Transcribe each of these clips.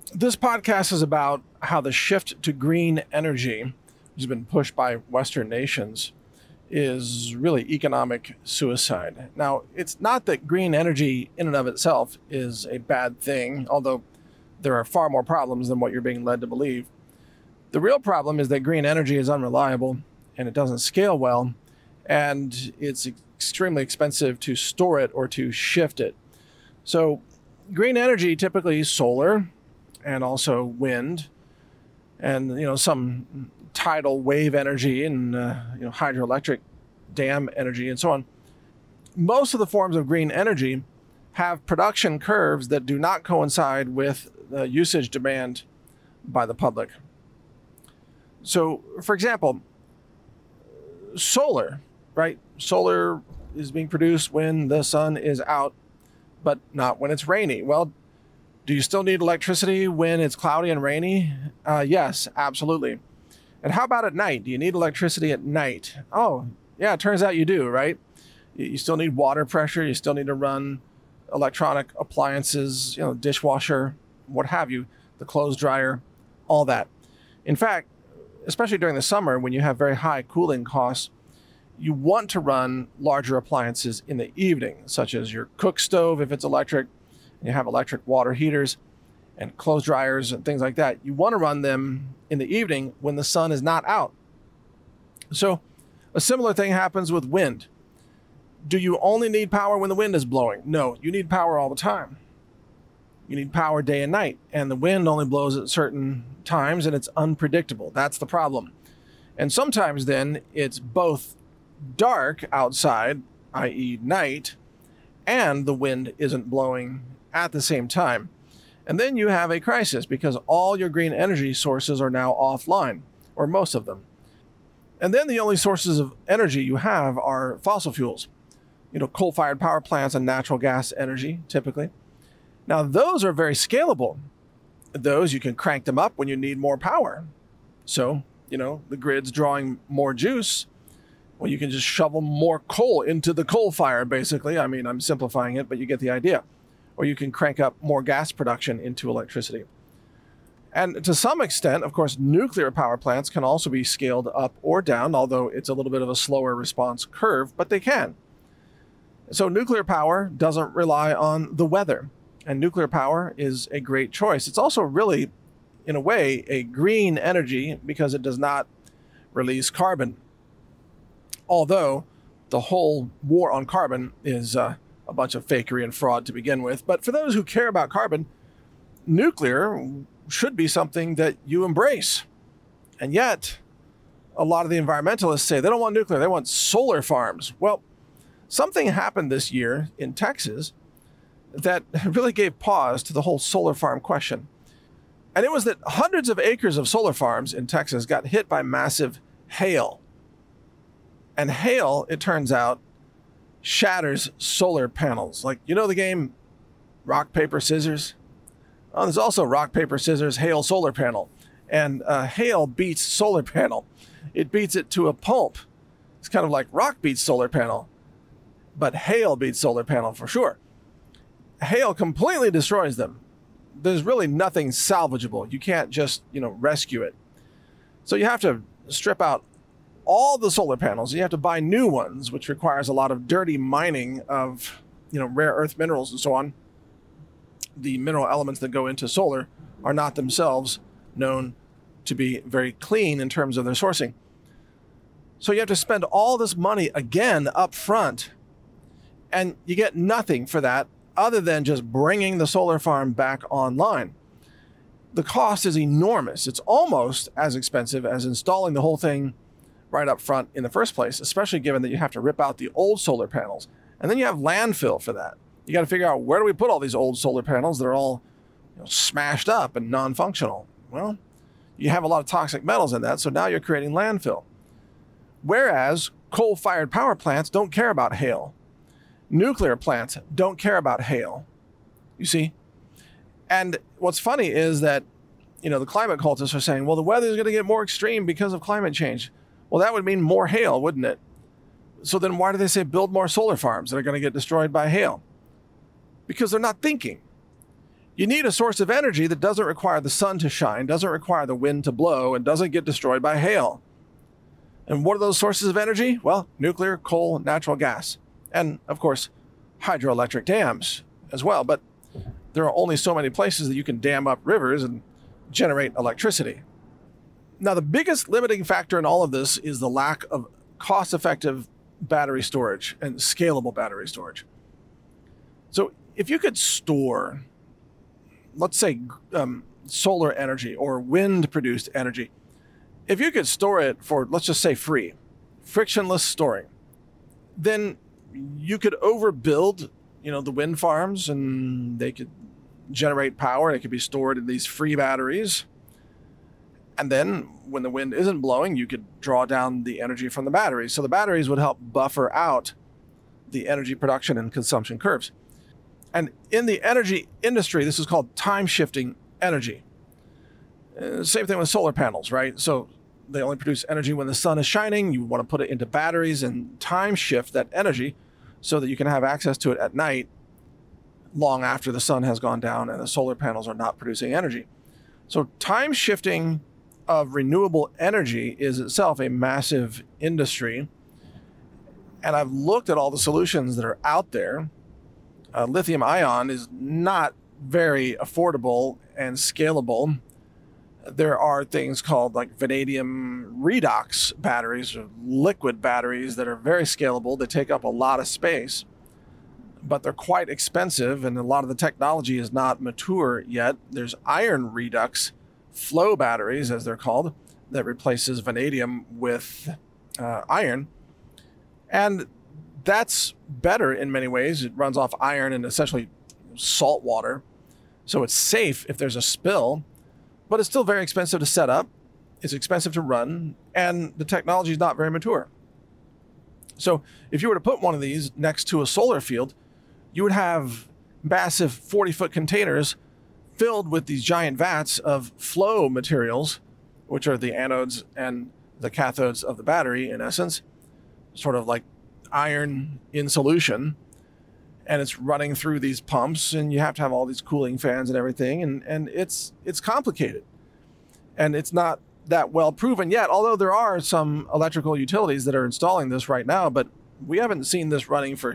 This podcast is about how the shift to green energy, which has been pushed by Western nations, is really economic suicide. Now, it's not that green energy in and of itself is a bad thing, although there are far more problems than what you're being led to believe. The real problem is that green energy is unreliable and it doesn't scale well, and it's extremely expensive to store it or to shift it. So, green energy, typically solar and also wind, and some tidal wave energy and hydroelectric dam energy and so on. Most of the forms of green energy have production curves that do not coincide with the usage demand by the public. So, for example, solar, right? Solar is being produced when the sun is out, but not when it's rainy. Well, do you still need electricity when it's cloudy and rainy? Yes, absolutely. And how about at night? Do you need electricity at night? Oh, yeah, it turns out you do, right? You still need water pressure. You still need to run electronic appliances, dishwasher, what have you, the clothes dryer, all that. In fact, especially during the summer when you have very high cooling costs, you want to run larger appliances in the evening, such as your cook stove if it's electric. You have electric water heaters and clothes dryers and things like that. You want to run them in the evening when the sun is not out. So a similar thing happens with wind. Do you only need power when the wind is blowing? No, you need power all the time. You need power day and night, and the wind only blows at certain times and it's unpredictable. That's the problem. And sometimes then it's both dark outside, i.e. night, and the wind isn't blowing at the same time. And then you have a crisis because all your green energy sources are now offline, or most of them. And then the only sources of energy you have are fossil fuels, coal-fired power plants and natural gas energy, typically. Now, those are very scalable. Those, you can crank them up when you need more power. So, the grid's drawing more juice. Well, you can just shovel more coal into the coal fire, basically. I mean, I'm simplifying it, but you get the idea. Or you can crank up more gas production into electricity. And to some extent, of course, nuclear power plants can also be scaled up or down, although it's a little bit of a slower response curve, but they can. So nuclear power doesn't rely on the weather, and nuclear power is a great choice. It's also really, in a way, a green energy because it does not release carbon. Although the whole war on carbon is a bunch of fakery and fraud to begin with. But for those who care about carbon, nuclear should be something that you embrace. And yet, a lot of the environmentalists say they don't want nuclear, they want solar farms. Well, something happened this year in Texas that really gave pause to the whole solar farm question. And it was that hundreds of acres of solar farms in Texas got hit by massive hail. And hail, it turns out, shatters solar panels. Like, the game Rock, Paper, Scissors? Oh, there's also Rock, Paper, Scissors, Hail, Solar Panel. And hail beats solar panel. It beats it to a pulp. It's kind of like rock beats solar panel, but hail beats solar panel for sure. Hail completely destroys them. There's really nothing salvageable. You can't just, rescue it. So you have to strip out all the solar panels. You have to buy new ones, which requires a lot of dirty mining of, rare earth minerals and so on. The mineral elements that go into solar are not themselves known to be very clean in terms of their sourcing. So you have to spend all this money again up front, and you get nothing for that other than just bringing the solar farm back online. The cost is enormous. It's almost as expensive as installing the whole thing right up front in the first place, especially given that you have to rip out the old solar panels. And then you have landfill for that. You got to figure out, where do we put all these old solar panels that are all smashed up and non-functional? Well, you have a lot of toxic metals in that, so now you're creating landfill. Whereas coal-fired power plants don't care about hail. Nuclear plants don't care about hail. You see? And what's funny is that, the climate cultists are saying, well, the weather is going to get more extreme because of climate change. Well, that would mean more hail, wouldn't it? So then why do they say build more solar farms that are going to get destroyed by hail? Because they're not thinking. You need a source of energy that doesn't require the sun to shine, doesn't require the wind to blow, and doesn't get destroyed by hail. And what are those sources of energy? Well, nuclear, coal, natural gas, and of course, hydroelectric dams as well. But there are only so many places that you can dam up rivers and generate electricity. Now, the biggest limiting factor in all of this is the lack of cost-effective battery storage and scalable battery storage. So if you could store, let's say, solar energy or wind-produced energy, if you could store it for, let's just say, free, frictionless storing, then you could overbuild, the wind farms, and they could generate power. It could be stored in these free batteries. And then when the wind isn't blowing, you could draw down the energy from the batteries. So the batteries would help buffer out the energy production and consumption curves. And in the energy industry, this is called time-shifting energy. Same thing with solar panels, right? So they only produce energy when the sun is shining. You want to put it into batteries and time shift that energy so that you can have access to it at night long after the sun has gone down and the solar panels are not producing energy. So time shifting of renewable energy is itself a massive industry. And I've looked at all the solutions that are out there. Lithium ion is not very affordable and scalable. There are things called like vanadium redox batteries or liquid batteries that are very scalable. They take up a lot of space, but they're quite expensive, and a lot of the technology is not mature yet. There's iron redox flow batteries, as they're called, that replaces vanadium with iron. And that's better in many ways. It runs off iron and essentially salt water. So it's safe if there's a spill, but it's still very expensive to set up. It's expensive to run, and the technology is not very mature. So if you were to put one of these next to a solar field, you would have massive 40-foot containers filled with these giant vats of flow materials, which are the anodes and the cathodes of the battery, in essence, sort of like iron in solution. And it's running through these pumps, and you have to have all these cooling fans and everything. And it's complicated. And it's not that well proven yet, although there are some electrical utilities that are installing this right now, but we haven't seen this running for,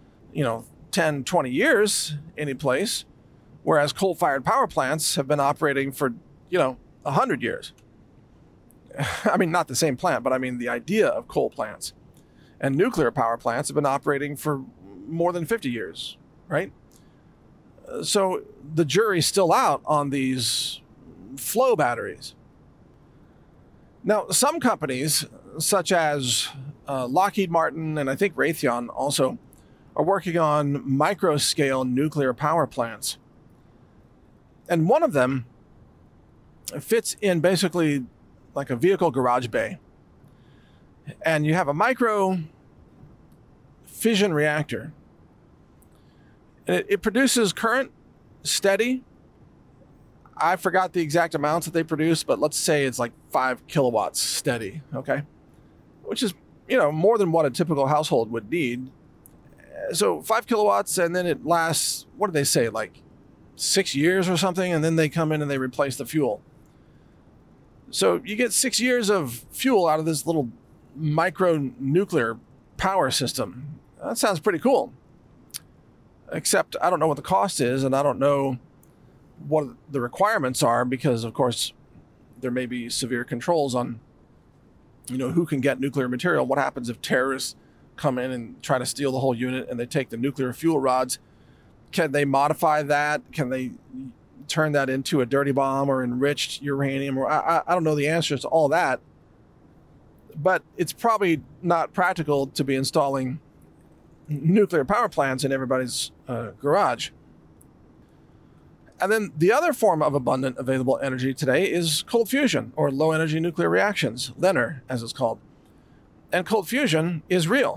10, 20 years any place. Whereas coal-fired power plants have been operating for, 100 years. I mean, not the same plant, but I mean the idea of coal plants. And nuclear power plants have been operating for more than 50 years, right? So the jury's still out on these flow batteries. Now, some companies, such as Lockheed Martin and I think Raytheon also, are working on micro-scale nuclear power plants. And one of them fits in basically like a vehicle garage bay. And you have a micro fission reactor. And it produces current steady. I forgot the exact amounts that they produce, but let's say it's like 5 kilowatts steady, okay? Which is, more than what a typical household would need. So 5 kilowatts, and then it lasts, what do they say, like 6 years or something, and then they come in and they replace the fuel. So you get 6 years of fuel out of this little micro nuclear power system. That sounds pretty cool. Except I don't know what the cost is, and I don't know what the requirements are, because of course there may be severe controls on, who can get nuclear material. What happens if terrorists come in and try to steal the whole unit and they take the nuclear fuel rods? Can they modify that? Can they turn that into a dirty bomb or enriched uranium? Or I don't know the answers to all that. But it's probably not practical to be installing nuclear power plants in everybody's garage. And then the other form of abundant available energy today is cold fusion, or low energy nuclear reactions, LENR as it's called. And cold fusion is real.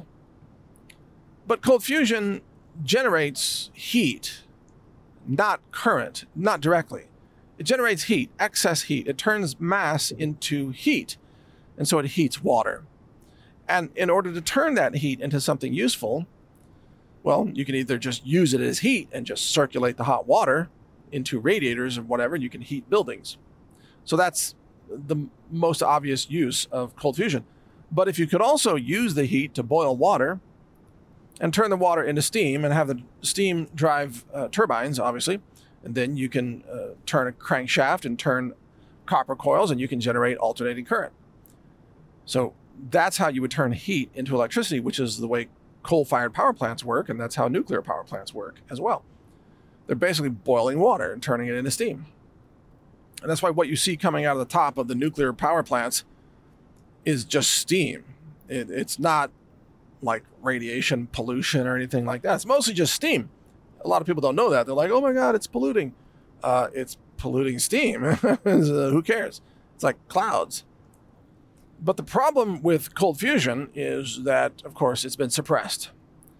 But cold fusion generates heat, not current, not directly. It generates heat, excess heat. It turns mass into heat. And so it heats water. And in order to turn that heat into something useful, well, you can either just use it as heat and just circulate the hot water, into radiators or whatever, and you can heat buildings. So that's the most obvious use of cold fusion. But if you could also use the heat to boil water and turn the water into steam and have the steam drive turbines, obviously, and then you can turn a crankshaft and turn copper coils, and you can generate alternating current. So that's how you would turn heat into electricity, which is the way coal-fired power plants work, and that's how nuclear power plants work as well. They're basically boiling water and turning it into steam. And that's why what you see coming out of the top of the nuclear power plants is just steam. It's not like radiation pollution or anything like that. It's mostly just steam. A lot of people don't know that. They're like, oh my God, it's polluting. It's polluting steam. Who cares? It's like clouds. But the problem with cold fusion is that, of course, it's been suppressed.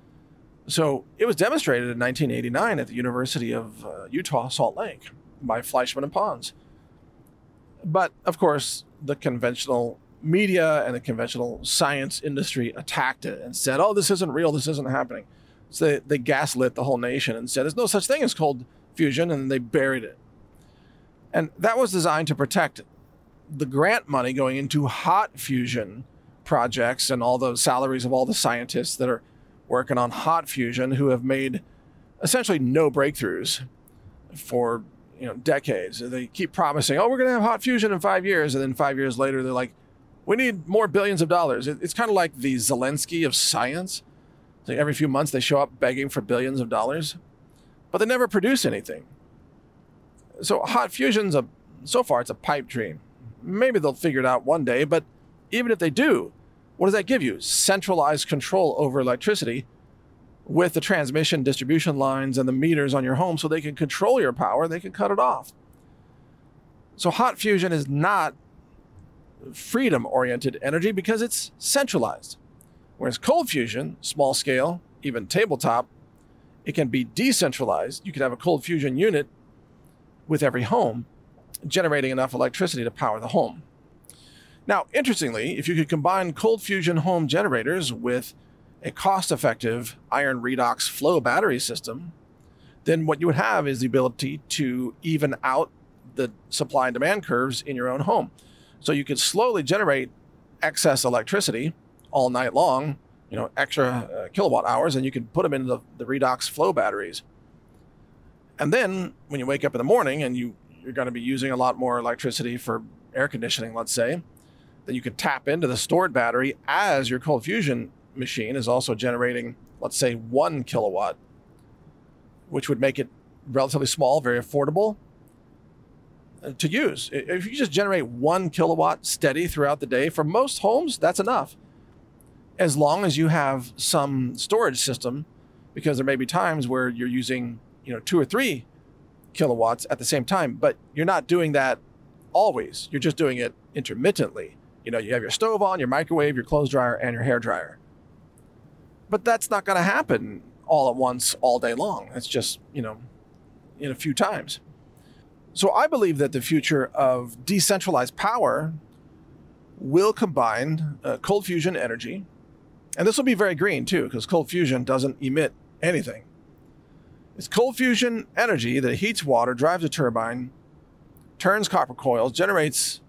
So it was demonstrated in 1989 at the University of Utah, Salt Lake, by Fleischmann and Pons. But, of course, the conventional media and the conventional science industry attacked it and said, oh, this isn't real, this isn't happening. So they gaslit the whole nation and said, there's no such thing as cold fusion, and they buried it. And that was designed to protect the grant money going into hot fusion projects and all the salaries of all the scientists that are working on hot fusion, who have made essentially no breakthroughs for decades. They keep promising, oh, we're going to have hot fusion in 5 years. And then 5 years later, they're like, we need more billions of dollars. It's kind of like the Zelensky of science. It's like every few months they show up begging for billions of dollars, but they never produce anything. So hot fusion's so far it's a pipe dream. Maybe they'll figure it out one day, but even if they do, what does that give you? Centralized control over electricity with the transmission distribution lines and the meters on your home, so they can control your power, they can cut it off. So hot fusion is not freedom-oriented energy because it's centralized. Whereas cold fusion, small scale, even tabletop, it can be decentralized. You can have a cold fusion unit with every home, generating enough electricity to power the home. Now, interestingly, if you could combine cold fusion home generators with a cost-effective iron redox flow battery system, then what you would have is the ability to even out the supply and demand curves in your own home. So you could slowly generate excess electricity all night long, extra kilowatt hours, and you can put them into the redox flow batteries. And then when you wake up in the morning and you're going to be using a lot more electricity for air conditioning, let's say, then you could tap into the stored battery as your cold fusion machine is also generating, let's say, 1 kilowatt, which would make it relatively small, very affordable to use. If you just generate 1 kilowatt steady throughout the day, for most homes, that's enough. As long as you have some storage system, because there may be times where you're using 2 or 3 kilowatts at the same time, but you're not doing that always. You're just doing it intermittently. You have your stove on, your microwave, your clothes dryer, and your hair dryer. But that's not going to happen all at once, all day long. It's just, in a few times. So I believe that the future of decentralized power will combine cold fusion energy. And this will be very green too, because cold fusion doesn't emit anything. It's cold fusion energy that heats water, drives a turbine, turns copper coils, generates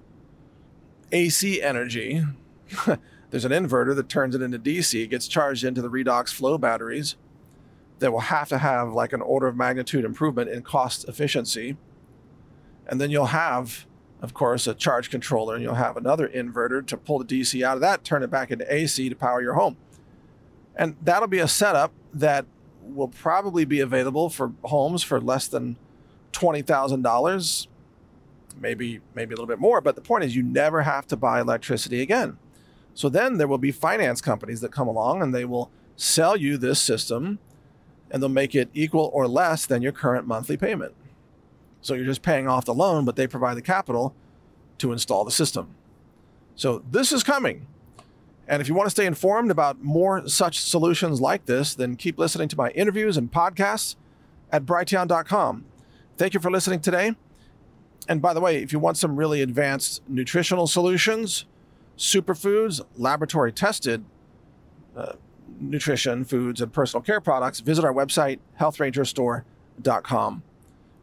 AC energy. There's an inverter that turns it into DC. It gets charged into the redox flow batteries that will have to have like an order of magnitude improvement in cost efficiency. And then you'll have, of course, a charge controller, and you'll have another inverter to pull the DC out of that, turn it back into AC to power your home. And that'll be a setup that will probably be available for homes for less than $20,000, maybe a little bit more. But the point is, you never have to buy electricity again. So then there will be finance companies that come along and they will sell you this system, and they'll make it equal or less than your current monthly payment. So you're just paying off the loan, but they provide the capital to install the system. So this is coming. And if you want to stay informed about more such solutions like this, then keep listening to my interviews and podcasts at Brighteon.com. Thank you for listening today. And by the way, if you want some really advanced nutritional solutions, superfoods, laboratory tested nutrition, foods, and personal care products, visit our website, healthrangerstore.com.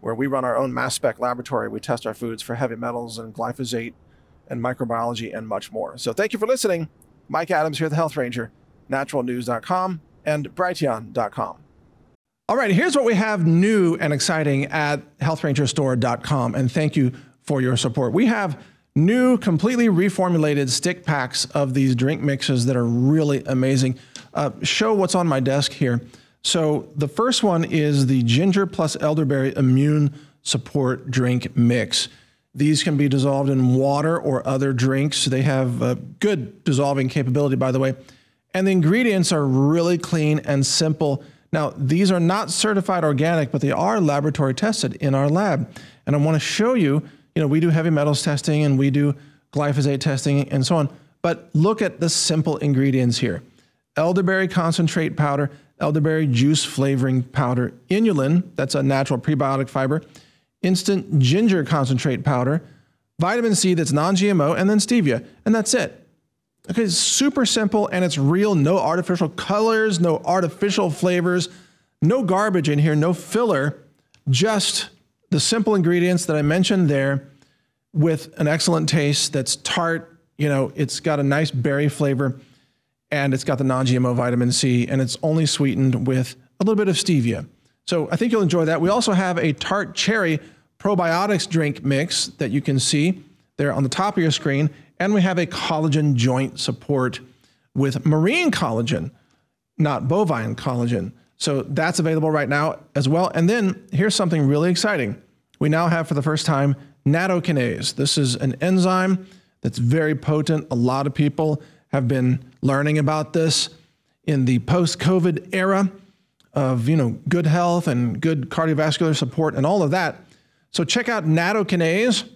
where we run our own mass spec laboratory. We test our foods for heavy metals and glyphosate and microbiology and much more. So thank you for listening. Mike Adams here at the Health Ranger, naturalnews.com and Brighteon.com. All right, here's what we have new and exciting at healthrangerstore.com, and thank you for your support. We have new, completely reformulated stick packs of these drink mixes that are really amazing. Show what's on my desk here. So the first one is the Ginger plus Elderberry Immune Support Drink Mix. These can be dissolved in water or other drinks. They have good dissolving capability, by the way. And the ingredients are really clean and simple. Now, these are not certified organic, but they are laboratory tested in our lab. And I want to show you, we do heavy metals testing and we do glyphosate testing and so on. But look at the simple ingredients here. Elderberry concentrate powder, elderberry juice flavoring powder, inulin, that's a natural prebiotic fiber, instant ginger concentrate powder, vitamin C that's non-GMO, and then stevia. And that's it. Okay, it's super simple and it's real, no artificial colors, no artificial flavors, no garbage in here, no filler, just the simple ingredients that I mentioned there with an excellent taste that's tart, it's got a nice berry flavor and it's got the non-GMO vitamin C and it's only sweetened with a little bit of stevia. So I think you'll enjoy that. We also have a tart cherry probiotics drink mix that you can see there on the top of your screen. And we have a collagen joint support with marine collagen, not bovine collagen. So that's available right now as well. And then here's something really exciting. We now have for the first time nattokinase. This is an enzyme that's very potent. A lot of people have been learning about this in the post-COVID era of, good health and good cardiovascular support and all of that. So check out nattokinase,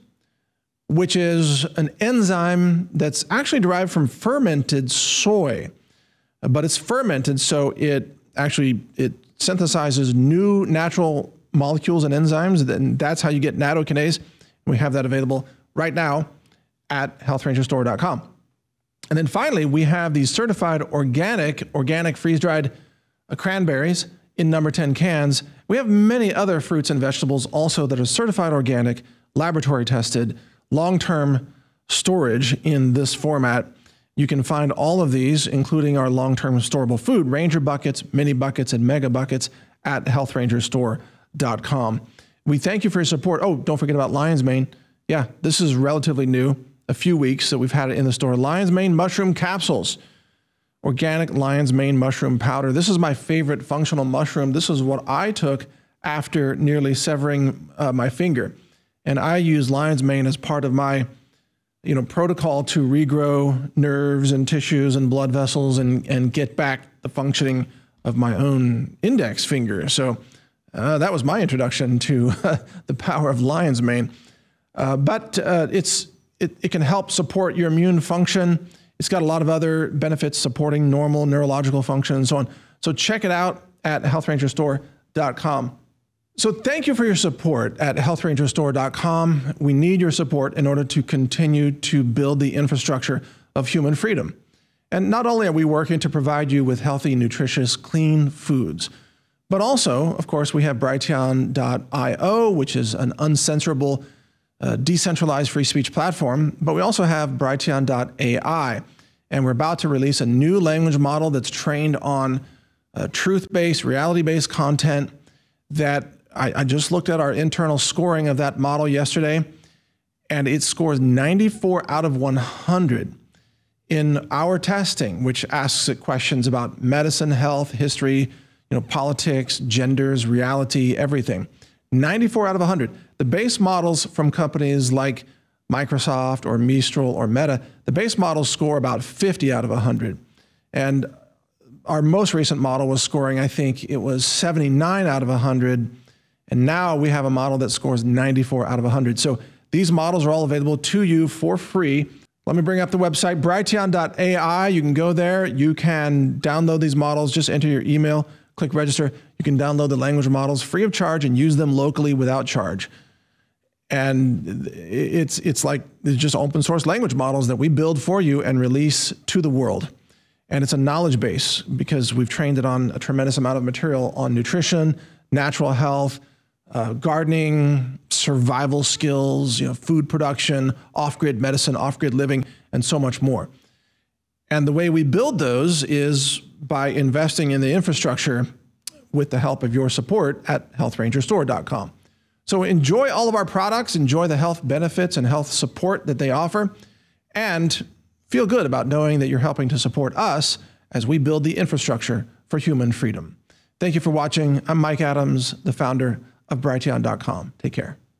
which is an enzyme that's actually derived from fermented soy, but it's fermented, so it synthesizes new natural molecules and enzymes, and that's how you get nattokinase. We have that available right now at healthrangerstore.com. And then finally, we have these certified organic freeze-dried cranberries in number 10 cans. We have many other fruits and vegetables also that are certified organic, laboratory tested, long-term storage in this format. You can find all of these, including our long-term storable food, Ranger buckets, mini buckets, and mega buckets at healthrangerstore.com. We thank you for your support. Oh, don't forget about Lion's Mane. Yeah, this is relatively new, a few weeks that we've had it in the store. Lion's Mane mushroom capsules, organic lion's mane mushroom powder. This is my favorite functional mushroom. This is what I took after nearly severing my finger. And I use lion's mane as part of my, protocol to regrow nerves and tissues and blood vessels and get back the functioning of my own index finger. So that was my introduction to the power of lion's mane. But it can help support your immune function. It's got a lot of other benefits supporting normal neurological function and so on. So check it out at healthrangerstore.com. So thank you for your support at healthrangerstore.com. We need your support in order to continue to build the infrastructure of human freedom. And not only are we working to provide you with healthy, nutritious, clean foods, but also, of course, we have Brighteon.io, which is an uncensorable, decentralized free speech platform. But we also have Brighteon.ai, and we're about to release a new language model that's trained on truth-based, reality-based content that I just looked at our internal scoring of that model yesterday, and it scores 94 out of 100 in our testing, which asks it questions about medicine, health, history, politics, genders, reality, everything. 94 out of 100. The base models from companies like Microsoft or Mistral or Meta, the base models score about 50 out of 100. And our most recent model was scoring, I think it was 79 out of 100. And now we have a model that scores 94 out of 100. So these models are all available to you for free. Let me bring up the website, Brighteon.ai. You can go there. You can download these models. Just enter your email, click register. You can download the language models free of charge and use them locally without charge. And it's just open source language models that we build for you and release to the world. And it's a knowledge base because we've trained it on a tremendous amount of material on nutrition, natural health, gardening, survival skills, food production, off-grid medicine, off-grid living, and so much more. And the way we build those is by investing in the infrastructure with the help of your support at healthrangerstore.com. So enjoy all of our products, enjoy the health benefits and health support that they offer, and feel good about knowing that you're helping to support us as we build the infrastructure for human freedom. Thank you for watching. I'm Mike Adams, the founder of Brighteon.com. Take care.